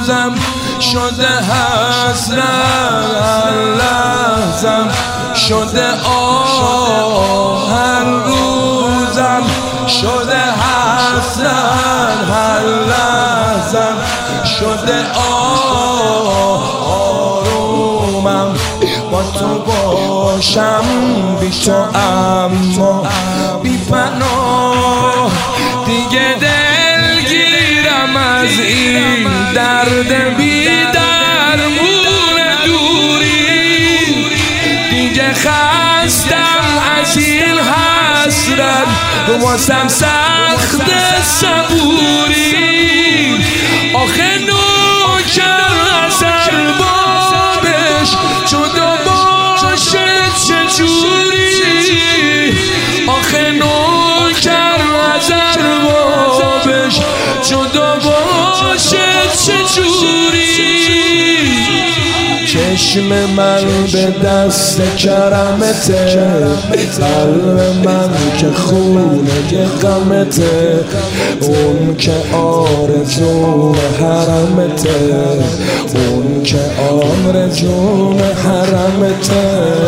روزم شده حسرت، هر لحظم شده هر روزم شده حسرت، هر لحظم شده آرومم با تو باشم بی تو اما بی پناه، دیگه دلگیرم از این درد بی درمون دوری، دیگه خستم از این حسرت واسم سخت صبوری، آخه نوکر از اربابش جدا باشه چجوری، آخه نوکر از اربابش جدا باشه چجوری، چشم من به دست کرمته، قلب من که خونه غمته، اون که آرزو حرمته، اون که آرزو حرمته،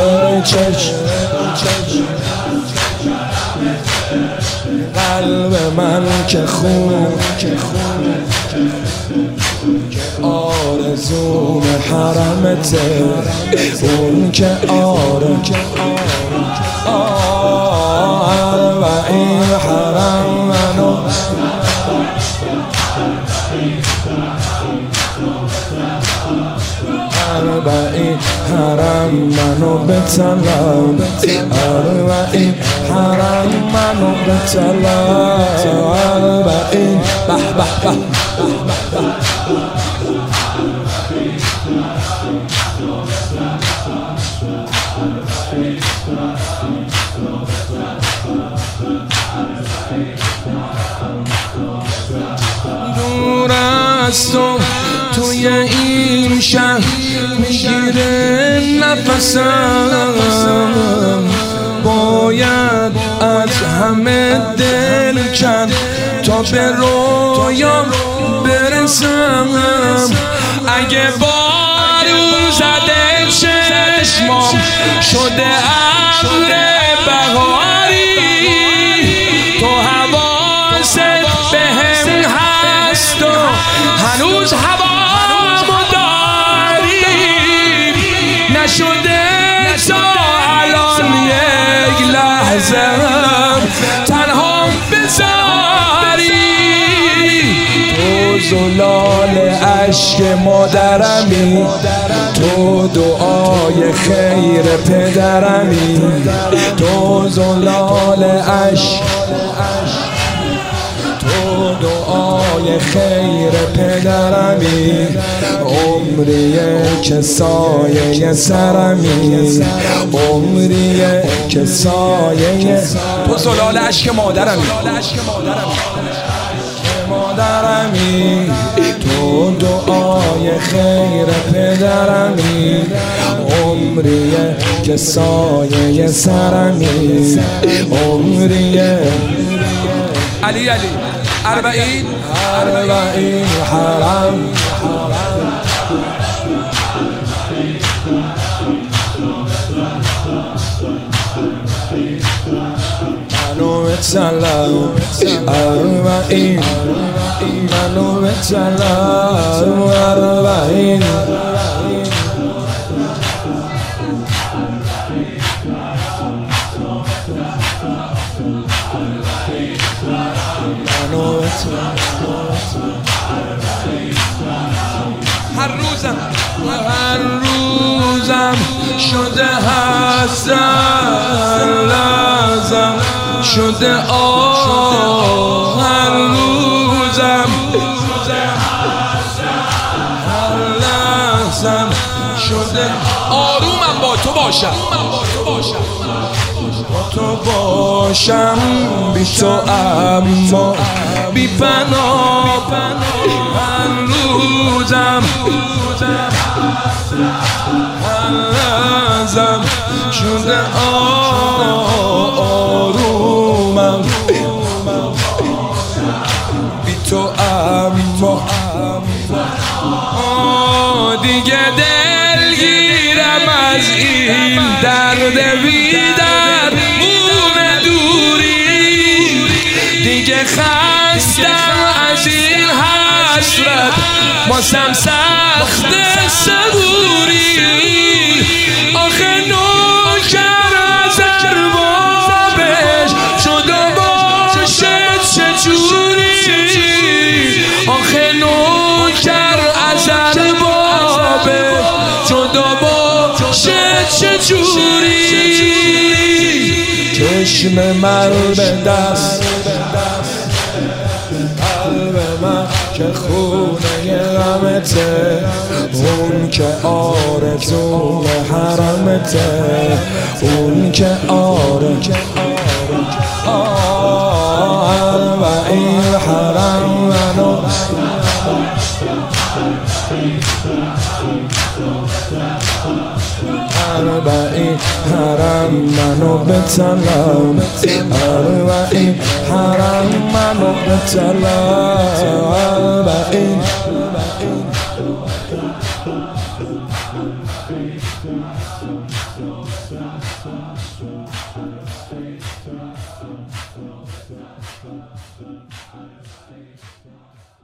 قلب من که خون آرزو حرمته، اون که و این حرم منو این حرم منو بطلب، این حرم منو بطلب، این به به به دور از تو توی این شهر میگیره نفسم، باید از همه دل کن تا به رویام برسم، اگه بارون زده چشمام شده ابر بهاری، تو حواست بهم هست و هنوز هوامو داری، نشده تا الان یک لحظه تنها بذاری، تو زلال عشق مادرمی، تو دعای خیر پدرمی، تو زلال عشق، تو دعای خیر پدرمی، عمریه که سایه سرمی، عمریه که سایه، تو زلال عشق مادرمی، مادرمی، تو دعای خیر پدرمی، عمریه که سایه سرمی، عمریه علی اربعین حرم منو بطلب، اربعین منو بطلب، اربعین هر روزم شده حسرت، لحظم شده هر روزم هر لحظم شده آرومم با تو باشم، با تو باشم بی تو اما بی پناه، هر روزم هر لحظم شده آرومم بی تو اما دیگه دلگیرم از این درد بی‌درمون دوری، دیگه خستم از این حسرت واسم سخت صبوری. آخه نوکر از اربابش شد و باشد چجوری، آخه نوکر از اربابش شد و باشد چجوری. چشم من به دست قلب من که خونه غمته، اون که آرزوی حرمته، اون که و این حرم منو این حرم منو بطلب، این حرم منو بطلب.